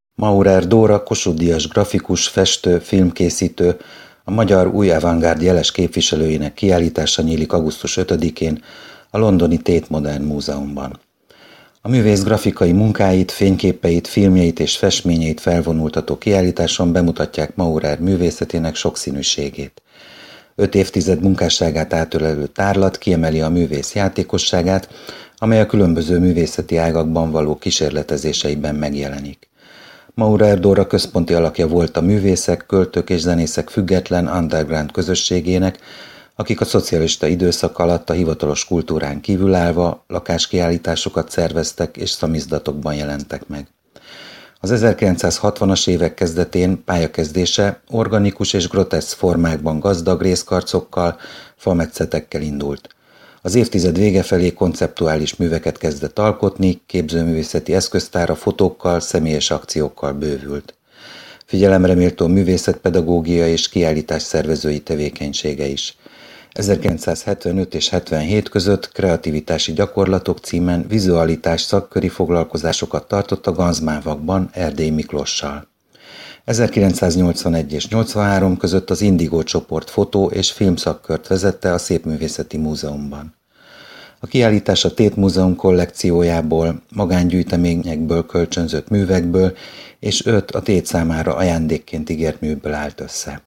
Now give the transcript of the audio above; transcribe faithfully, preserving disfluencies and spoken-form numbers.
Maurer Dóra Kossuth-díjas grafikus, festő, filmkészítő, a magyar új avantgárd jeles képviselőjének kiállítása nyílik augusztus ötödikén a londoni Tate Modern Múzeumban. A művész grafikai munkáit, fényképeit, filmjeit és festményeit felvonultató kiállításon bemutatják Maurer művészetének sokszínűségét. Öt évtized munkásságát átölelő tárlat kiemeli a művész játékosságát, amely a különböző művészeti ágakban való kísérletezéseiben megjelenik. Maurer Dóra központi alakja volt a művészek, költők és zenészek független underground közösségének, akik a szocialista időszak alatt a hivatalos kultúrán kívülállva lakáskiállításokat szerveztek és szamizdatokban jelentek meg. Az ezerkilencszázhatvanas évek kezdetén pályakezdése organikus és groteszk formákban gazdag részkarcokkal, fametszetekkel indult. Az évtized vége felé konceptuális műveket kezdett alkotni, képzőművészeti eszköztára fotókkal, személyes akciókkal bővült. Figyelemre méltó művészetpedagógia és kiállítás szervezői tevékenysége is. ezerkilencszázhetvenöt és hetvenhét között kreativitási gyakorlatok címen vizualitás szakköri foglalkozásokat tartott a Ganzmávakban Erdélyi Miklossal. ezerkilencszáznyolcvanegy és nyolcvanhárom között az Indigo csoport fotó- és filmszakkört vezette a Szépművészeti Múzeumban. A kiállítás a Tate Múzeum kollekciójából, magángyűjteményekből kölcsönzött művekből és öt a Tate számára ajándékként ígért műből állt össze.